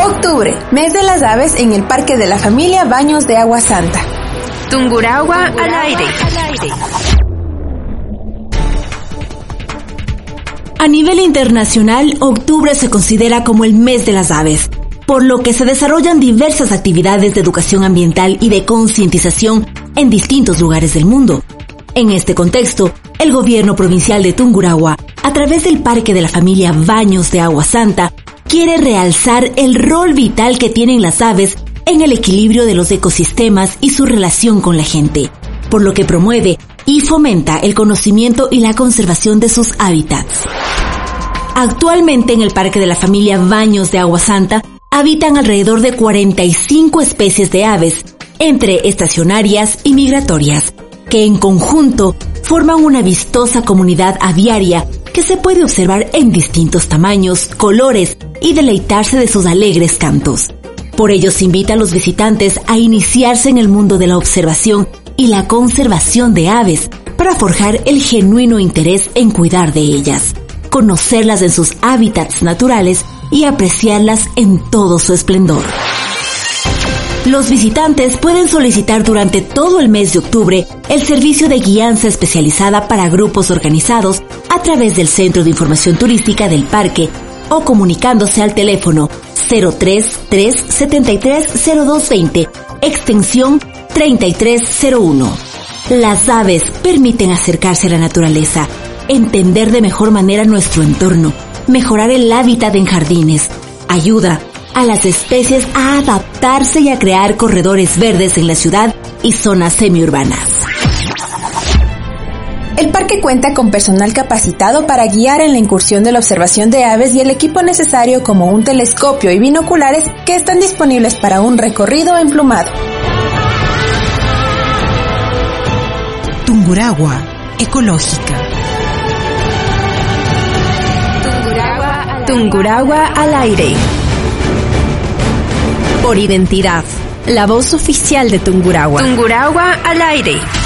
Octubre, mes de las aves en el Parque de la Familia Baños de Agua Santa. Tungurahua al aire. A nivel internacional, octubre se considera como el mes de las aves, por lo que se desarrollan diversas actividades de educación ambiental y de concientización en distintos lugares del mundo. En este contexto, el gobierno provincial de Tungurahua, a través del Parque de la Familia Baños de Agua Santa, quiere realzar el rol vital que tienen las aves en el equilibrio de los ecosistemas y su relación con la gente, por lo que promueve y fomenta el conocimiento y la conservación de sus hábitats. Actualmente en el Parque de la Familia Baños de Agua Santa habitan alrededor de 45 especies de aves, entre estacionarias y migratorias, que en conjunto forman una vistosa comunidad aviaria que se puede observar en distintos tamaños, colores y deleitarse de sus alegres cantos. Por ello se invita a los visitantes a iniciarse en el mundo de la observación y la conservación de aves para forjar el genuino interés en cuidar de ellas, conocerlas en sus hábitats naturales y apreciarlas en todo su esplendor. Los visitantes pueden solicitar durante todo el mes de octubre el servicio de guianza especializada para grupos organizados a través del Centro de Información Turística del Parque o comunicándose al teléfono 033-730220, extensión 3301. Las aves permiten acercarse a la naturaleza, entender de mejor manera nuestro entorno, mejorar el hábitat en jardines, ayuda a las especies a adaptarse y a crear corredores verdes en la ciudad y zonas semiurbanas. El parque cuenta con personal capacitado para guiar en la incursión de la observación de aves y el equipo necesario como un telescopio y binoculares que están disponibles para un recorrido emplumado. Tungurahua ecológica. Tungurahua al aire. Por identidad, la voz oficial de Tungurahua. Tungurahua al aire.